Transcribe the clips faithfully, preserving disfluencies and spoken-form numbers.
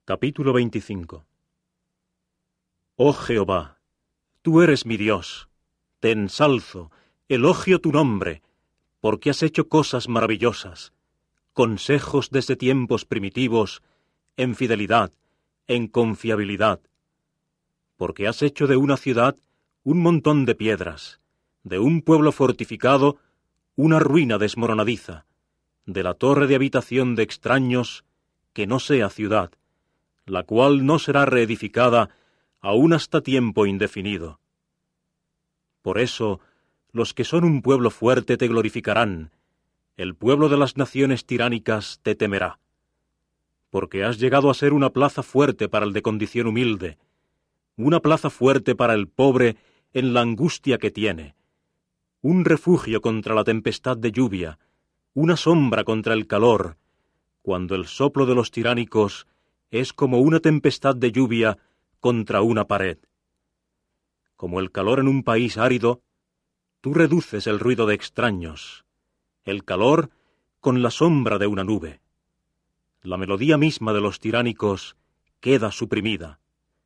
Capítulo veinticinco. Oh Jehová, tú eres mi Dios, te ensalzo, elogio tu nombre, porque has hecho cosas maravillosas, consejos desde tiempos primitivos, en fidelidad, en confiabilidad, porque has hecho de una ciudad un montón de piedras, de un pueblo fortificado una ruina desmoronadiza, de la torre de habitación de extraños que no sea ciudad, la cual no será reedificada aún hasta tiempo indefinido. Por eso, los que son un pueblo fuerte te glorificarán, el pueblo de las naciones tiránicas te temerá, porque has llegado a ser una plaza fuerte para el de condición humilde, una plaza fuerte para el pobre en la angustia que tiene, un refugio contra la tempestad de lluvia, una sombra contra el calor, cuando el soplo de los tiránicos es como una tempestad de lluvia contra una pared. Como el calor en un país árido, tú reduces el ruido de extraños, el calor con la sombra de una nube. La melodía misma de los tiránicos queda suprimida.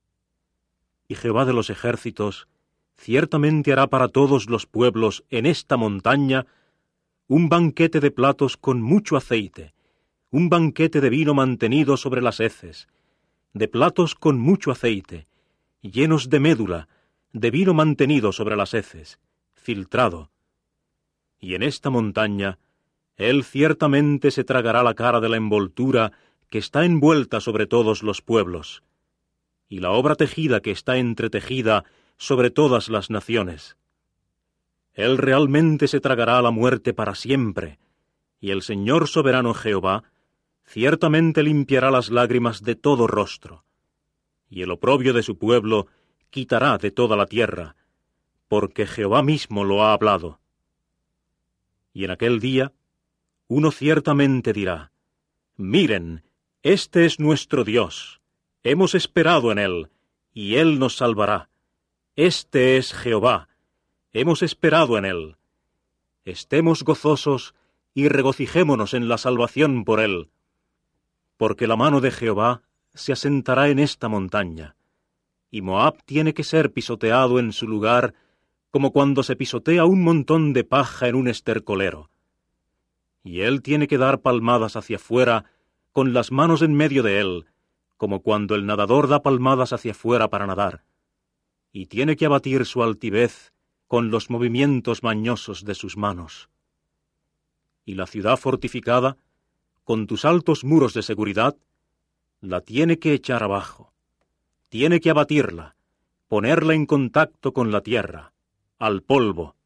Y Jehová de los ejércitos ciertamente hará para todos los pueblos en esta montaña un banquete de platos con mucho aceite, un banquete de vino mantenido sobre las heces, de platos con mucho aceite, llenos de médula, de vino mantenido sobre las heces, filtrado. Y en esta montaña, él ciertamente se tragará la cara de la envoltura que está envuelta sobre todos los pueblos, y la obra tejida que está entretejida sobre todas las naciones. Él realmente se tragará la muerte para siempre, y el Señor soberano Jehová ciertamente limpiará las lágrimas de todo rostro, y el oprobio de su pueblo quitará de toda la tierra, porque Jehová mismo lo ha hablado. Y en aquel día, uno ciertamente dirá: miren, este es nuestro Dios, hemos esperado en él, y él nos salvará. Este es Jehová, hemos esperado en él. Estemos gozosos y regocijémonos en la salvación por él, porque la mano de Jehová se asentará en esta montaña, y Moab tiene que ser pisoteado en su lugar, como cuando se pisotea un montón de paja en un estercolero. Y él tiene que dar palmadas hacia afuera, con las manos en medio de él, como cuando el nadador da palmadas hacia afuera para nadar, y tiene que abatir su altivez con los movimientos mañosos de sus manos. Y la ciudad fortificada, con tus altos muros de seguridad, la tiene que echar abajo, tiene que abatirla, ponerla en contacto con la tierra, al polvo,